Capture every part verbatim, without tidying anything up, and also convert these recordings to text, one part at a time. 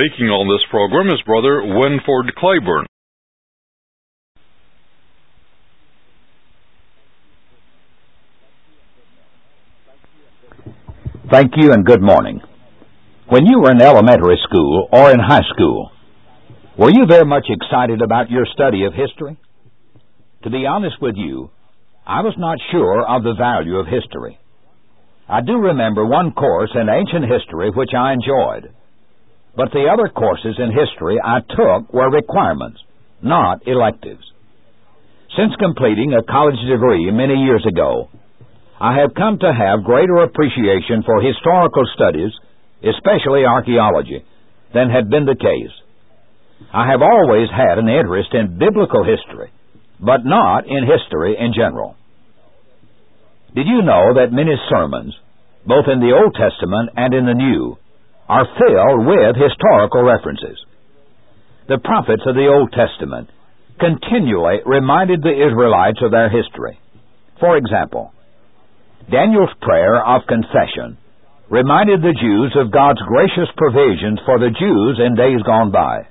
Speaking on this program is Brother Winford Claiborne. Thank you and good morning. When you were in elementary school or in high school, were you very much excited about your study of history? To be honest with you, I was not sure of the value of history. I do remember one course in ancient history which I enjoyed, but the other courses in history I took were requirements, not electives. Since completing a college degree many years ago, I have come to have greater appreciation for historical studies, especially archaeology, than had been the case. I have always had an interest in biblical history, but not in history in general. Did you know that many sermons, both in the Old Testament and in the New, are filled with historical references? The prophets of the Old Testament continually reminded the Israelites of their history. For example, Daniel's prayer of confession reminded the Jews of God's gracious provisions for the Jews in days gone by.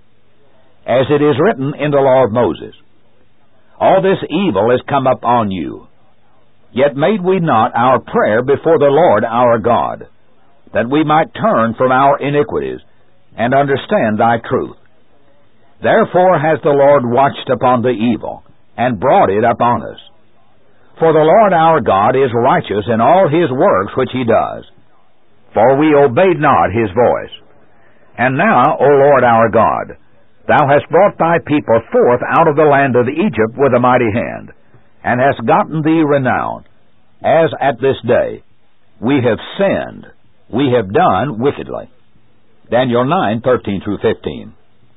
As it is written in the law of Moses, "All this evil is come up on you. Yet made we not our prayer before the Lord our God, that we might turn from our iniquities and understand thy truth. Therefore has the Lord watched upon the evil, and brought it upon us. For the Lord our God is righteous in all his works which he does. For we obeyed not his voice. And now, O Lord our God, thou hast brought thy people forth out of the land of Egypt with a mighty hand, and hast gotten thee renown, as at this day. We have sinned, we have done wickedly." Daniel nine, thirteen through fifteen.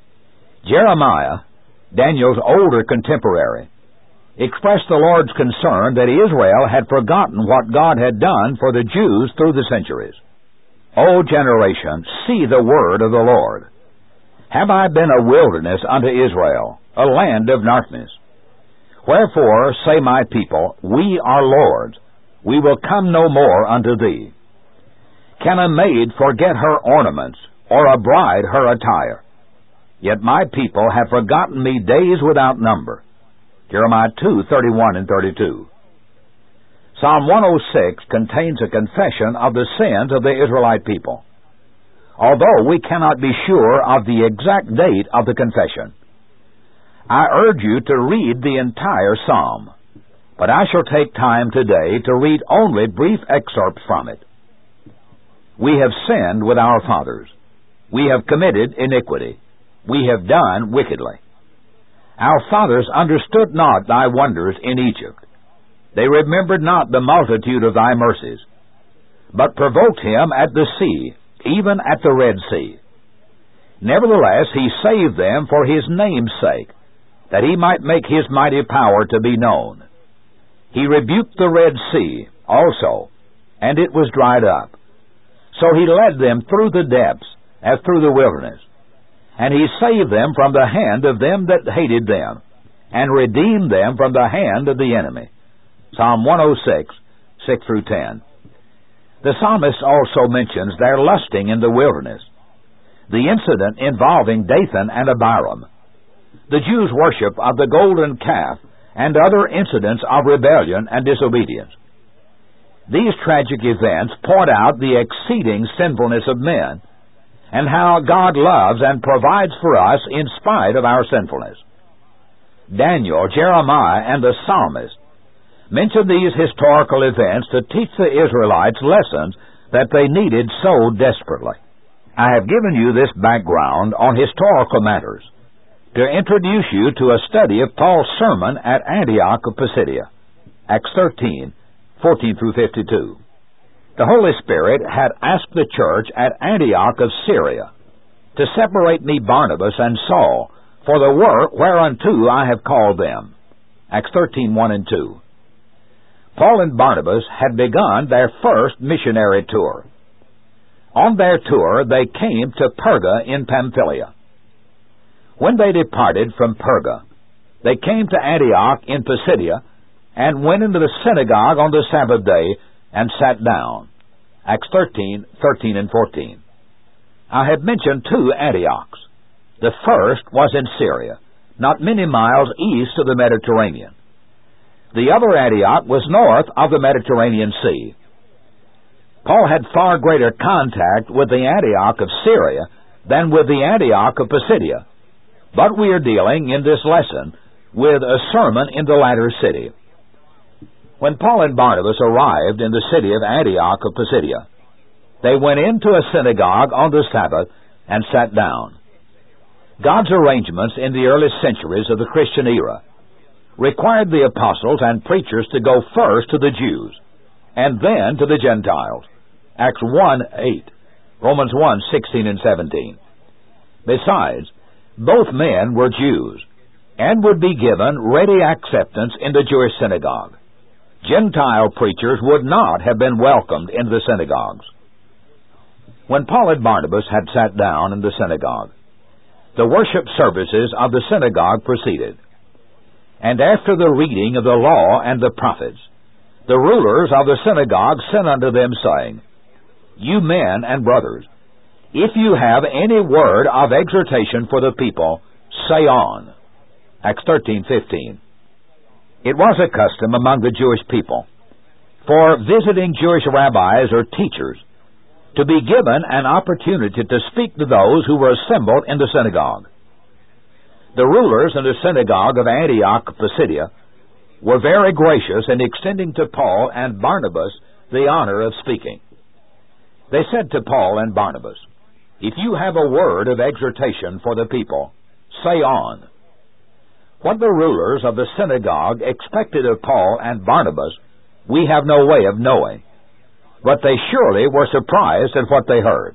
Jeremiah, Daniel's older contemporary, expressed the Lord's concern that Israel had forgotten what God had done for the Jews through the centuries. "O generation, see the word of the Lord. Have I been a wilderness unto Israel, a land of darkness? Wherefore say my people, We are lords, we will come no more unto thee. Can a maid forget her ornaments, or a bride her attire? Yet my people have forgotten me days without number." Jeremiah two, thirty-one and thirty-two. Psalm one oh six contains a confession of the sins of the Israelite people, although we cannot be sure of the exact date of the confession. I urge you to read the entire psalm, but I shall take time today to read only brief excerpts from it. "We have sinned with our fathers. We have committed iniquity. We have done wickedly. Our fathers understood not thy wonders in Egypt. They remembered not the multitude of thy mercies, but provoked him at the sea, even at the Red Sea. Nevertheless he saved them for his name's sake, that he might make his mighty power to be known. He rebuked the Red Sea also, and it was dried up. So he led them through the depths, as through the wilderness. And he saved them from the hand of them that hated them, and redeemed them from the hand of the enemy." Psalm one oh six, six through ten. The psalmist also mentions their lusting in the wilderness, the incident involving Dathan and Abiram, the Jews' worship of the golden calf, and other incidents of rebellion and disobedience. These tragic events point out the exceeding sinfulness of men, and how God loves and provides for us in spite of our sinfulness. Daniel, Jeremiah, and the psalmist mention these historical events to teach the Israelites lessons that they needed so desperately. I have given you this background on historical matters to introduce you to a study of Paul's sermon at Antioch of Pisidia, Acts thirteen, fourteen through fifty-two. The Holy Spirit had asked the church at Antioch of Syria to separate me Barnabas and Saul for the work whereunto I have called them. Acts thirteen, one and two. Paul and Barnabas had begun their first missionary tour. On their tour they came to Perga in Pamphylia. When they departed from Perga, they came to Antioch in Pisidia and went into the synagogue on the Sabbath day and sat down. Acts thirteen, thirteen and fourteen. I have mentioned two Antiochs. The first was in Syria, not many miles east of the Mediterranean. The other Antioch was north of the Mediterranean Sea. Paul had far greater contact with the Antioch of Syria than with the Antioch of Pisidia, but we are dealing in this lesson with a sermon in the latter city. When Paul and Barnabas arrived in the city of Antioch of Pisidia, they went into a synagogue on the Sabbath and sat down. God's arrangements in the early centuries of the Christian era required the apostles and preachers to go first to the Jews and then to the Gentiles. Acts one eight, Romans one sixteen and seventeen. Besides, both men were Jews and would be given ready acceptance in the Jewish synagogue. Gentile preachers would not have been welcomed into the synagogues. When Paul and Barnabas had sat down in the synagogue, the worship services of the synagogue proceeded. And after the reading of the law and the prophets, the rulers of the synagogue sent unto them, saying, You men and brothers, if you have any word of exhortation for the people, say on. Acts thirteen fifteen. It was a custom among the Jewish people for visiting Jewish rabbis or teachers to be given an opportunity to speak to those who were assembled in the synagogue. The rulers in the synagogue of Antioch of Pisidia were very gracious in extending to Paul and Barnabas the honor of speaking. They said to Paul and Barnabas, If you have a word of exhortation for the people, say on. What the rulers of the synagogue expected of Paul and Barnabas, we have no way of knowing, but they surely were surprised at what they heard.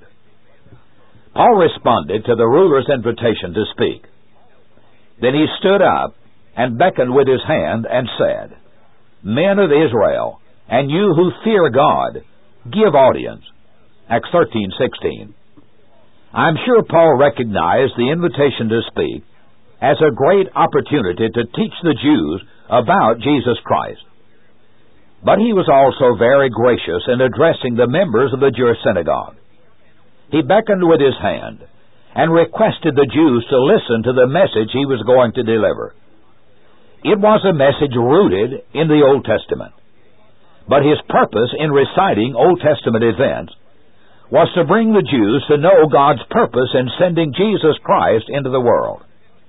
Paul responded to the ruler's invitation to speak. Then he stood up and beckoned with his hand and said, Men of Israel, and you who fear God, give audience. Acts thirteen sixteen. I'm sure Paul recognized the invitation to speak as a great opportunity to teach the Jews about Jesus Christ. But he was also very gracious in addressing the members of the Jewish synagogue. He beckoned with his hand and requested the Jews to listen to the message he was going to deliver. It was a message rooted in the Old Testament, but his purpose in reciting Old Testament events was to bring the Jews to know God's purpose in sending Jesus Christ into the world.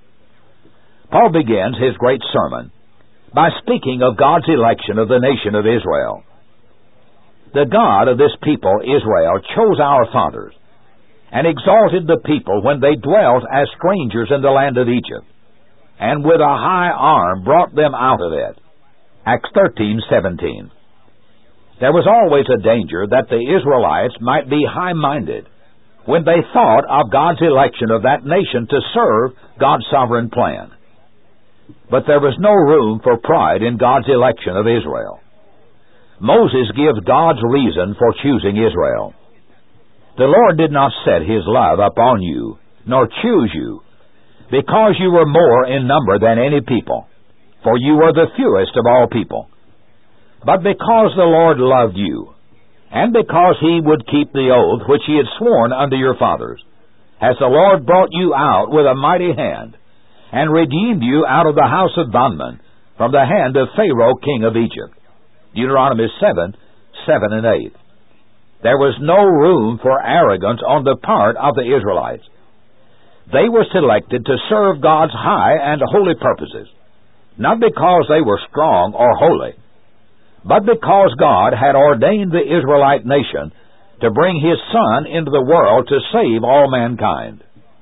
Paul begins his great sermon by speaking of God's election of the nation of Israel. The God of this people, Israel, chose our fathers and exalted the people when they dwelt as strangers in the land of Egypt, and with a high arm brought them out of it. Acts thirteen seventeen. There was always a danger that the Israelites might be high-minded when they thought of God's election of that nation to serve God's sovereign plan. But there was no room for pride in God's election of Israel. Moses gives God's reason for choosing Israel. The Lord did not set His love upon you, nor choose you, because you were more in number than any people, for you were the fewest of all people, but because the Lord loved you, and because He would keep the oath which He had sworn unto your fathers, as the Lord brought you out with a mighty hand, and redeemed you out of the house of bondmen, from the hand of Pharaoh king of Egypt. Deuteronomy seven, seven and eight. There was no room for arrogance on the part of the Israelites. They were selected to serve God's high and holy purposes, not because they were strong or holy, but because God had ordained the Israelite nation to bring His Son into the world to save all mankind.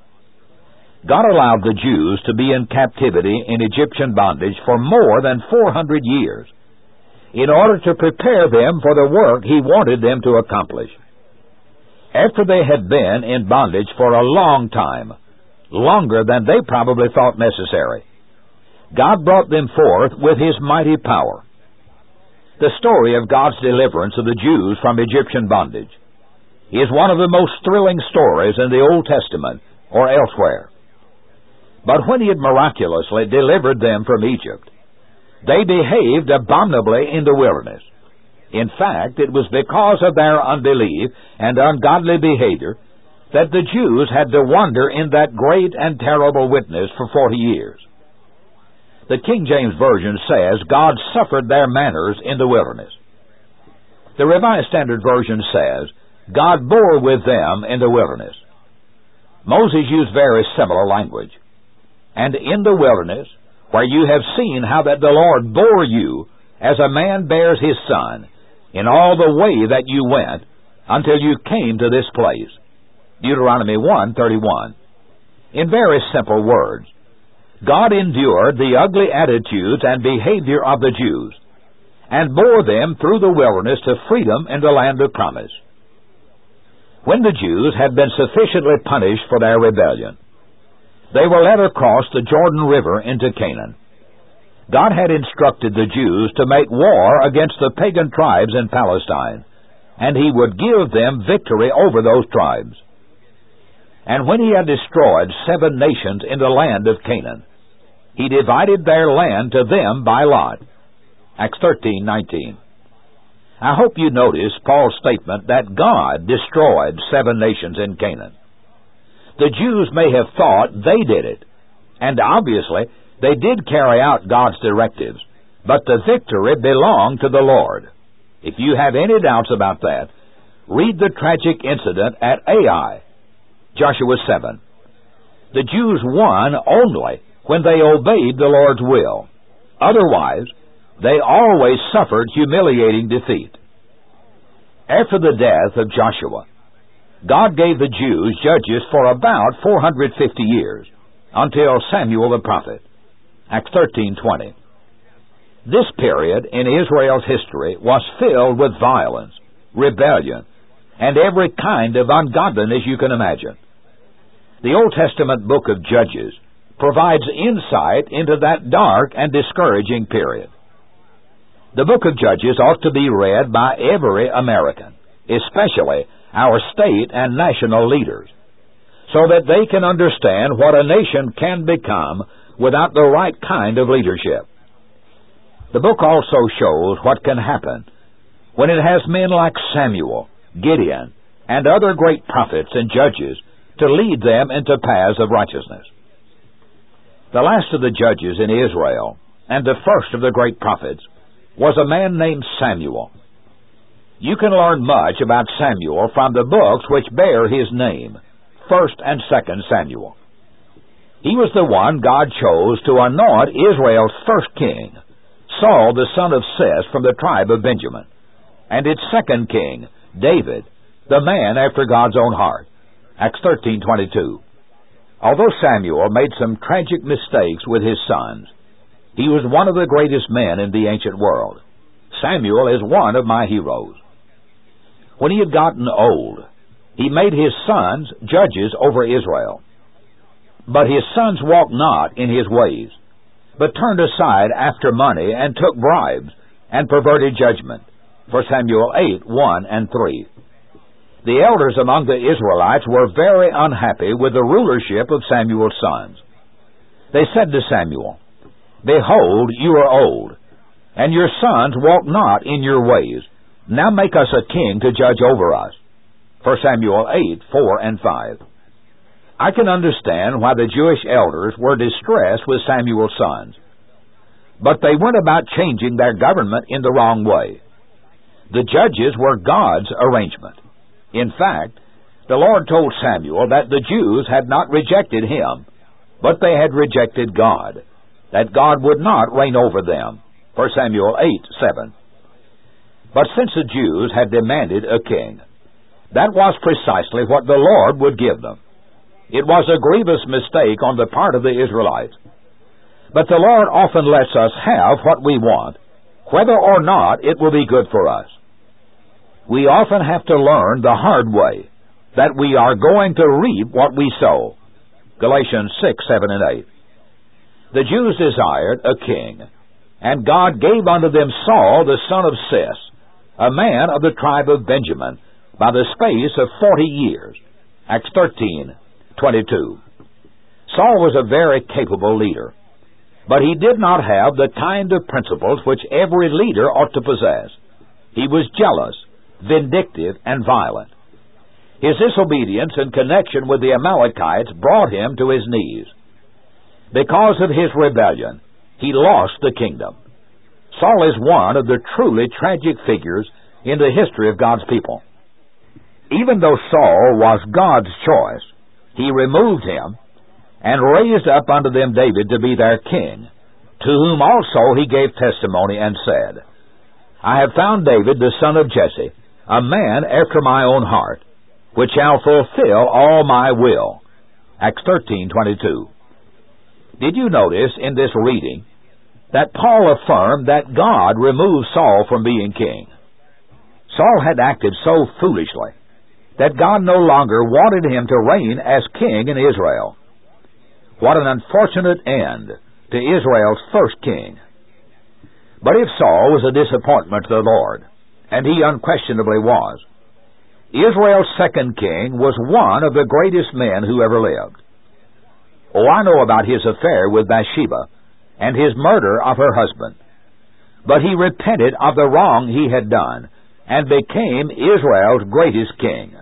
God allowed the Jews to be in captivity in Egyptian bondage for more than four hundred years in order to prepare them for the work He wanted them to accomplish. After they had been in bondage for a long time, longer than they probably thought necessary, God brought them forth with His mighty power. The story of God's deliverance of the Jews from Egyptian bondage is one of the most thrilling stories in the Old Testament or elsewhere. But when He had miraculously delivered them from Egypt, they behaved abominably in the wilderness. In fact, it was because of their unbelief and ungodly behavior that the Jews had to wander in that great and terrible wilderness for forty years. The King James Version says God suffered their manners in the wilderness. The Revised Standard Version says God bore with them in the wilderness. Moses used very similar language. And in the wilderness, where you have seen how that the Lord bore you as a man bears his son, in all the way that you went, until you came to this place. Deuteronomy one thirty-one. In very simple words, God endured the ugly attitudes and behavior of the Jews, and bore them through the wilderness to freedom in the land of promise. When the Jews had been sufficiently punished for their rebellion, they were led across the Jordan River into Canaan. God had instructed the Jews to make war against the pagan tribes in Palestine, and He would give them victory over those tribes. And when He had destroyed seven nations in the land of Canaan, He divided their land to them by lot. Acts thirteen nineteen. I hope you notice Paul's statement that God destroyed seven nations in Canaan. The Jews may have thought they did it, and obviously they did carry out God's directives, but the victory belonged to the Lord. If you have any doubts about that, read the tragic incident at Ai, Joshua seven. The Jews won only when they obeyed the Lord's will. Otherwise, they always suffered humiliating defeat. After the death of Joshua, God gave the Jews judges for about four hundred fifty years, until Samuel the prophet. Acts thirteen twenty. This period in Israel's history was filled with violence, rebellion, and every kind of ungodliness you can imagine. The Old Testament book of Judges provides insight into that dark and discouraging period. The book of Judges ought to be read by every American, especially our state and national leaders, so that they can understand what a nation can become without the right kind of leadership. The book also shows what can happen when it has men like Samuel, Gideon, and other great prophets and judges to lead them into paths of righteousness. The last of the judges in Israel, and the first of the great prophets, was a man named Samuel. You can learn much about Samuel from the books which bear his name, First and Second Samuel. He was the one God chose to anoint Israel's first king, Saul the son of Cis from the tribe of Benjamin, and its second king, David, the man after God's own heart. Acts thirteen twenty-two. Although Samuel made some tragic mistakes with his sons, he was one of the greatest men in the ancient world. Samuel is one of my heroes. When he had gotten old, he made his sons judges over Israel. But his sons walked not in his ways, but turned aside after money and took bribes and perverted judgment. First Samuel eight, one and three. The elders among the Israelites were very unhappy with the rulership of Samuel's sons. They said to Samuel, "Behold, you are old, and your sons walk not in your ways. Now make us a king to judge over us." First Samuel eight, four and five. I can understand why the Jewish elders were distressed with Samuel's sons, but they went about changing their government in the wrong way. The judges were God's arrangement. In fact, the Lord told Samuel that the Jews had not rejected him, but they had rejected God, that God would not reign over them. First Samuel eight, seven. But since the Jews had demanded a king, that was precisely what the Lord would give them. It was a grievous mistake on the part of the Israelites. But the Lord often lets us have what we want, whether or not it will be good for us. We often have to learn the hard way that we are going to reap what we sow. Galatians six, seven, and eight. The Jews desired a king, and God gave unto them Saul the son of Cis, a man of the tribe of Benjamin, by the space of forty years. Acts thirteen, twenty-two. Saul was a very capable leader, but he did not have the kind of principles which every leader ought to possess. He was jealous, vindictive, and violent. His disobedience in connection with the Amalekites brought him to his knees. Because of his rebellion, he lost the kingdom. Saul is one of the truly tragic figures in the history of God's people. Even though Saul was God's choice, he removed him and raised up unto them David to be their king, to whom also he gave testimony and said, I have found David the son of Jesse, a man after my own heart, which shall fulfill all my will. Acts thirteen twenty-two. Did you notice in this reading that Paul affirmed that God removed Saul from being king? Saul had acted so foolishly that God no longer wanted him to reign as king in Israel. What an unfortunate end to Israel's first king. But if Saul was a disappointment to the Lord, and he unquestionably was, Israel's second king was one of the greatest men who ever lived. Oh, I know about his affair with Bathsheba and his murder of her husband. But he repented of the wrong he had done and became Israel's greatest king.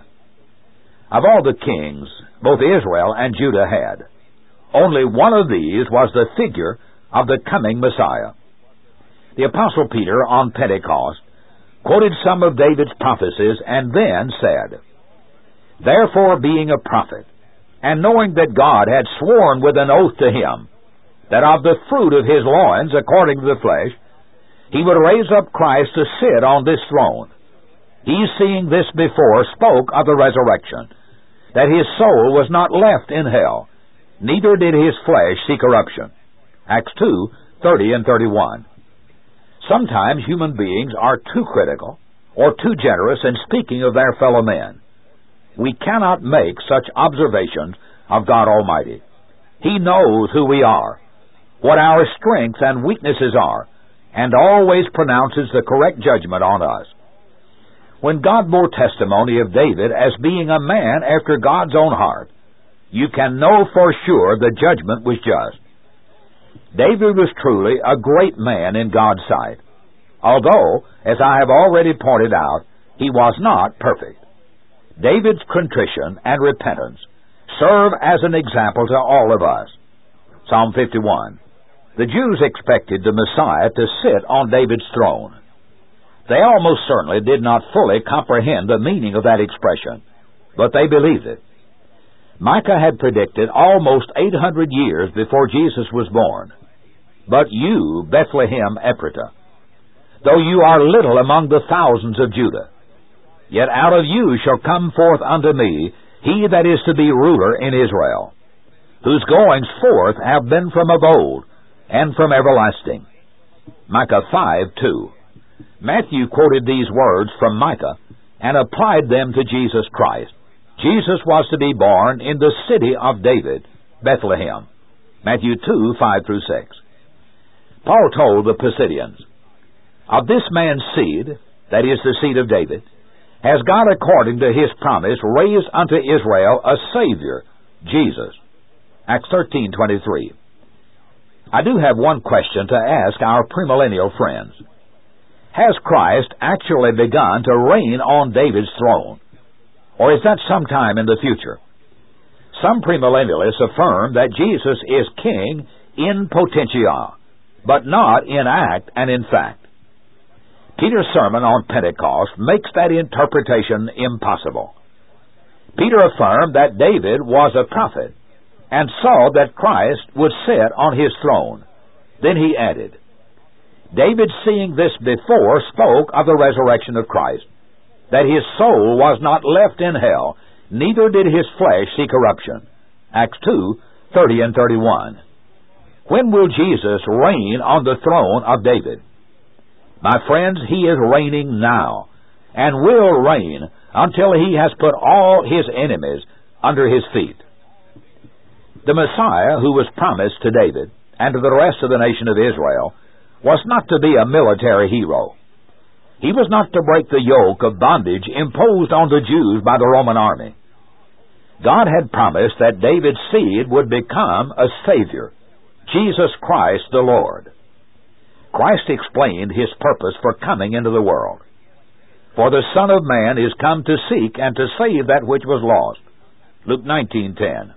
Of all the kings both Israel and Judah had, only one of these was the figure of the coming Messiah. The Apostle Peter on Pentecost quoted some of David's prophecies and then said, Therefore, being a prophet, and knowing that God had sworn with an oath to him, that of the fruit of his loins, according to the flesh, he would raise up Christ to sit on this throne, he, seeing this before, spoke of the resurrection, that his soul was not left in hell, neither did his flesh see corruption. Acts two thirty and thirty-one. Sometimes human beings are too critical or too generous in speaking of their fellow men. We cannot make such observations of God Almighty. He knows who we are, what our strengths and weaknesses are, and always pronounces the correct judgment on us. When God bore testimony of David as being a man after God's own heart, you can know for sure the judgment was just. David was truly a great man in God's sight, although, as I have already pointed out, he was not perfect. David's contrition and repentance serve as an example to all of us. Psalm fifty-one. The Jews expected the Messiah to sit on David's throne. They almost certainly did not fully comprehend the meaning of that expression, but they believed it. Micah had predicted almost eight hundred years before Jesus was born. But you, Bethlehem Ephratah, though you are little among the thousands of Judah, yet out of you shall come forth unto me he that is to be ruler in Israel, whose goings forth have been from of old, and from everlasting. Micah five two. Matthew quoted these words from Micah and applied them to Jesus Christ. Jesus was to be born in the city of David, Bethlehem. Matthew two five through six. Paul told the Pisidians, Of this man's seed, that is the seed of David, has God according to his promise raised unto Israel a Savior, Jesus. Acts thirteen twenty-three. I do have one question to ask our premillennial friends. Has Christ actually begun to reign on David's throne, or is that sometime in the future? Some premillennialists affirm that Jesus is king in potentia, but not in act and in fact. Peter's sermon on Pentecost makes that interpretation impossible. Peter affirmed that David was a prophet and saw that Christ would sit on his throne. Then he added, David, seeing this before, spoke of the resurrection of Christ, that his soul was not left in hell, neither did his flesh see corruption. Acts two thirty and thirty-one. When will Jesus reign on the throne of David? My friends, he is reigning now, and will reign until he has put all his enemies under his feet. The Messiah, who was promised to David and to the rest of the nation of Israel, was not to be a military hero. He was not to break the yoke of bondage imposed on the Jews by the Roman army. God had promised that David's seed would become a Savior, Jesus Christ the Lord. Christ explained his purpose for coming into the world. For the Son of Man is come to seek and to save that which was lost. Luke nineteen ten.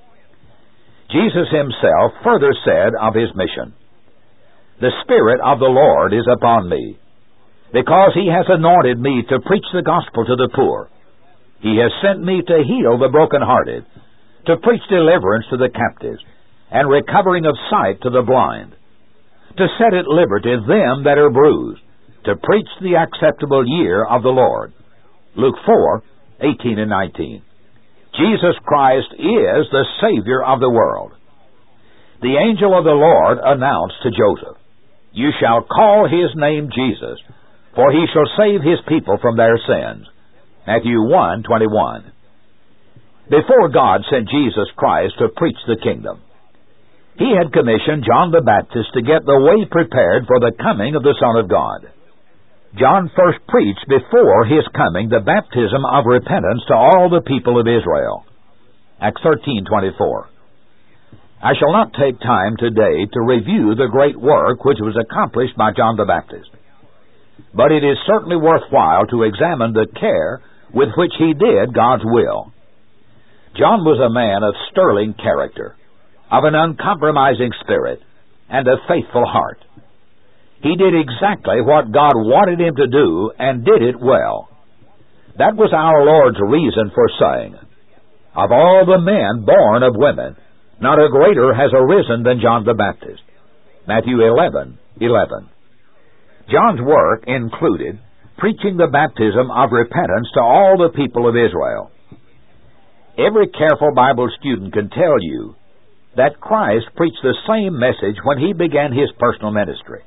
Jesus himself further said of his mission, The Spirit of the Lord is upon me, because he has anointed me to preach the gospel to the poor. He has sent me to heal the brokenhearted, to preach deliverance to the captives, and recovering of sight to the blind, to set at liberty them that are bruised, to preach the acceptable year of the Lord. Luke four eighteen and nineteen. Jesus Christ is the Savior of the world. The angel of the Lord announced to Joseph, You shall call his name Jesus, for he shall save his people from their sins. Matthew one twenty-one. Before God sent Jesus Christ to preach the kingdom, he had commissioned John the Baptist to get the way prepared for the coming of the Son of God. John first preached before his coming the baptism of repentance to all the people of Israel. Acts thirteen twenty-four. I shall not take time today to review the great work which was accomplished by John the Baptist, but it is certainly worthwhile to examine the care with which he did God's will. John was a man of sterling character, of an uncompromising spirit, and a faithful heart. He did exactly what God wanted him to do, and did it well. That was our Lord's reason for saying, Of all the men born of women, not a greater has arisen than John the Baptist. Matthew eleven eleven. John's work included preaching the baptism of repentance to all the people of Israel. Every careful Bible student can tell you that Christ preached the same message when he began his personal ministry.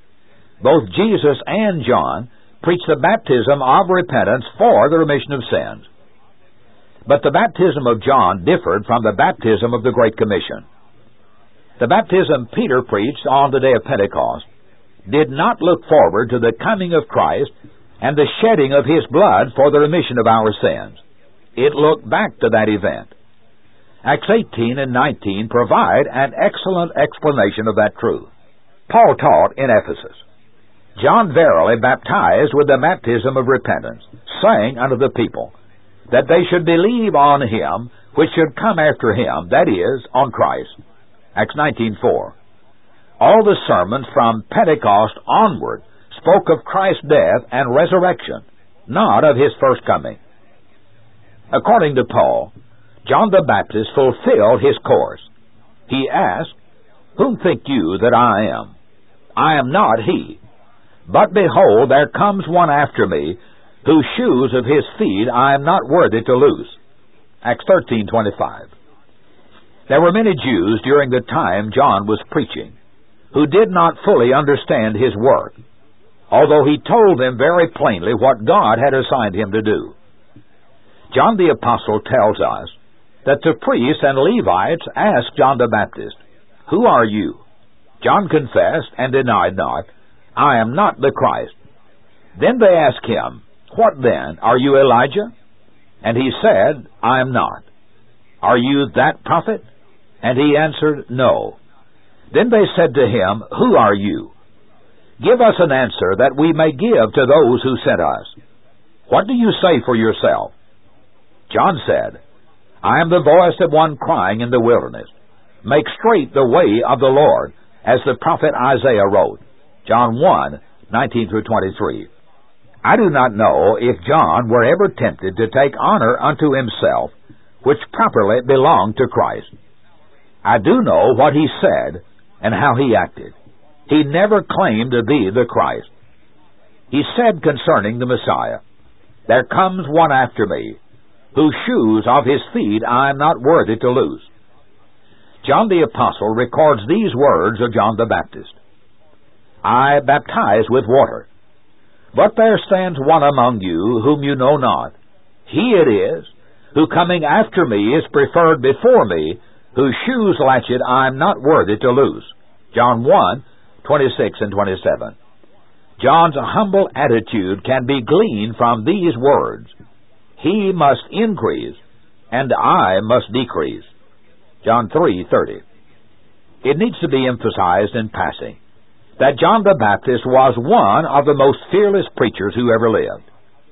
Both Jesus and John preached the baptism of repentance for the remission of sins. But the baptism of John differed from the baptism of the Great Commission. The baptism Peter preached on the day of Pentecost did not look forward to the coming of Christ and the shedding of his blood for the remission of our sins. It looked back to that event. Acts eighteen and nineteen provide an excellent explanation of that truth. Paul taught in Ephesus, John verily baptized with the baptism of repentance, saying unto the people, that they should believe on him which should come after him, that is, on Christ. Acts nineteen four. All the sermons from Pentecost onward spoke of Christ's death and resurrection, not of his first coming. According to Paul, John the Baptist fulfilled his course. He asked, Whom think you that I am? I am not he. But behold, there comes one after me, whose shoes of his feet I am not worthy to loose. Acts thirteen twenty-five. There were many Jews during the time John was preaching who did not fully understand his work, although he told them very plainly what God had assigned him to do. John the Apostle tells us that the priests and Levites asked John the Baptist, Who are you? John confessed and denied not, I am not the Christ. Then they asked him, What then? Are you Elijah? And he said, I am not. Are you that prophet? And he answered, No. Then they said to him, Who are you? Give us an answer that we may give to those who sent us. What do you say for yourself? John said, I am the voice of one crying in the wilderness, Make straight the way of the Lord, as the prophet Isaiah wrote. John one nineteen through twenty-three. I do not know if John were ever tempted to take honor unto himself, which properly belonged to Christ. I do know what he said and how he acted. He never claimed to be the Christ. He said concerning the Messiah, There comes one after me, whose shoes of his feet I am not worthy to loose. John the Apostle records these words of John the Baptist, I baptize with water, but there stands one among you whom you know not. He it is, who coming after me is preferred before me, whose shoes latchet I am not worthy to loose. John one twenty-six and twenty-seven. John's humble attitude can be gleaned from these words, He must increase, and I must decrease. John three thirty. It needs to be emphasized in passing that John the Baptist was one of the most fearless preachers who ever lived.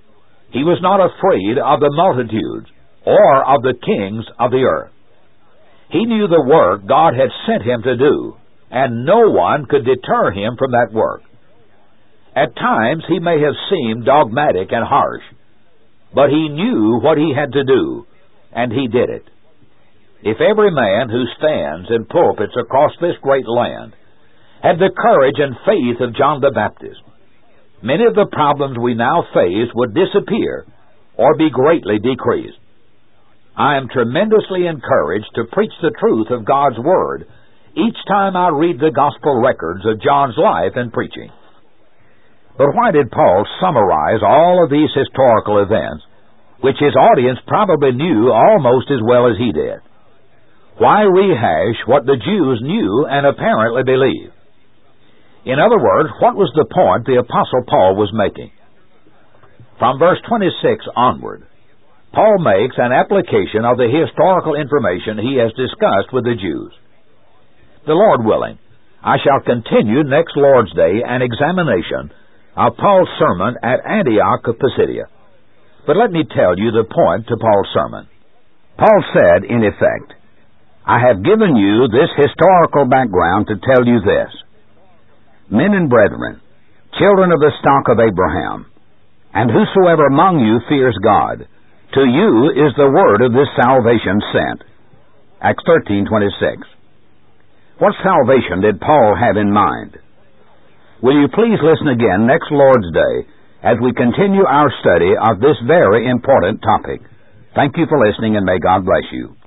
He was not afraid of the multitudes or of the kings of the earth. He knew the work God had sent him to do, and no one could deter him from that work. At times he may have seemed dogmatic and harsh, but he knew what he had to do, and he did it. If every man who stands in pulpits across this great land had the courage and faith of John the Baptist, many of the problems we now face would disappear or be greatly decreased. I am tremendously encouraged to preach the truth of God's Word each time I read the gospel records of John's life and preaching. But why did Paul summarize all of these historical events, which his audience probably knew almost as well as he did? Why rehash what the Jews knew and apparently believed? In other words, what was the point the Apostle Paul was making? From verse twenty-six onward, Paul makes an application of the historical information he has discussed with the Jews. The Lord willing, I shall continue next Lord's Day an examination of Paul's sermon at Antioch of Pisidia. But let me tell you the point to Paul's sermon. Paul said, in effect, I have given you this historical background to tell you this. Men and brethren, children of the stock of Abraham, and whosoever among you fears God, to you is the word of this salvation sent. Acts thirteen twenty-six. What salvation did Paul have in mind? Will you please listen again next Lord's Day as we continue our study of this very important topic? Thank you for listening, and may God bless you.